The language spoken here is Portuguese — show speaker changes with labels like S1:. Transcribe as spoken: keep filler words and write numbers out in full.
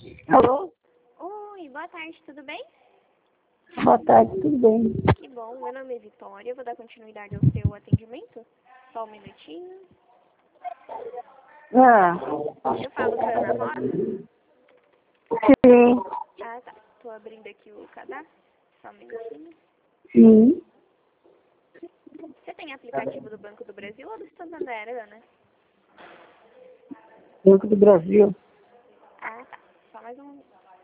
S1: Alô?
S2: Oi, boa tarde, tudo bem?
S1: Boa tarde, tudo bem?
S2: Que bom, meu nome é Vitória, eu vou dar continuidade ao seu atendimento. Só um minutinho.
S1: Ah,
S2: Eu falo com a Ana Rosa?
S1: sim,
S2: Ah, tá. Tô abrindo aqui o cadastro. Só um minutinho.
S1: sim.
S2: Você tem aplicativo do Banco do Brasil ou do Santander, Ana?
S1: Banco do Brasil.
S2: Ah, tá. Só mais um.